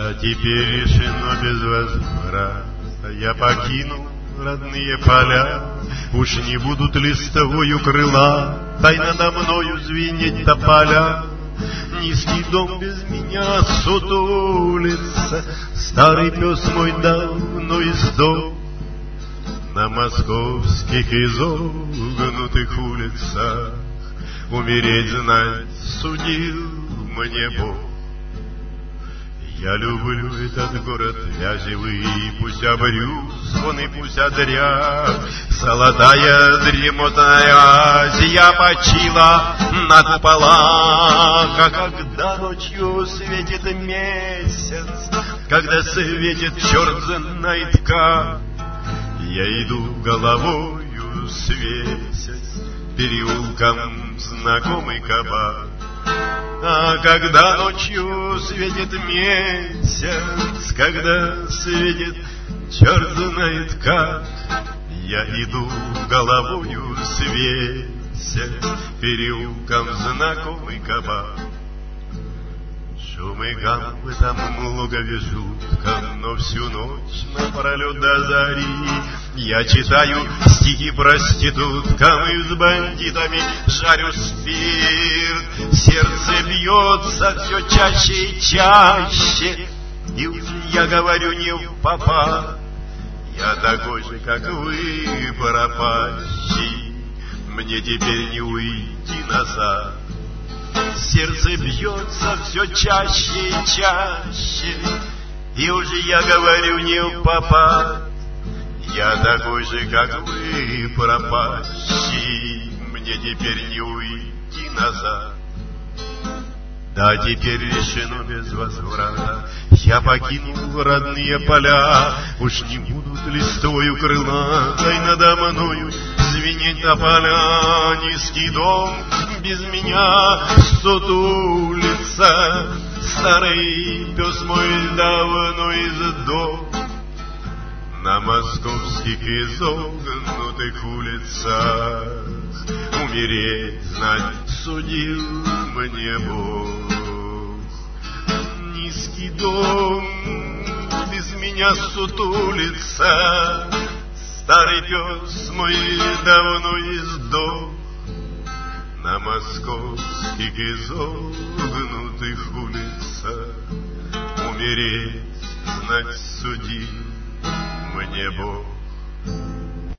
А теперь решено без возврата, я покинул родные поля. Уж не будут листовою крыла, дай надо мною звенеть тополя. Низкий дом без меня сутулится, старый пес мой давно издох. На московских изогнутых улицах умереть, знать, судил мне Бог. Я люблю этот город вязевый, пусть обрюз он и пусть одряд. Золотая дремотная Азия почила на куполах. А когда ночью светит месяц, когда светит черт знает как, я иду головою свесясь переулком знакомый кабак. А когда ночью светит месяц, когда светит черт знает как, я иду головою свесясь переулком знакомый кабак. Шум и гам в этом логове жутко, но всю ночь напролет до зари я читаю стихи проституткам и с бандитами жарю спирт. Сердце бьется все чаще и чаще, и уж я говорю не впопад. Я такой же, как вы, пропащий, мне теперь не уйти назад. Сердце бьется все чаще и чаще, и уже я говорю не впопад. Я такой же, как вы, пропащий, мне теперь не уйти назад. Да, теперь решено без возврата, я покинул родные поля. Уж не будут листвою крылатой надо мною звенеть тополя. Низкий дом без меня сутулится, старый пес мой давно издох. На московских изогнутых улицах умереть, знать, судил мне Бог. Низкий дом без меня сутулится, старый пес мой давно издох. На московских изогнутых улицах умереть, знать, судил мне Бог.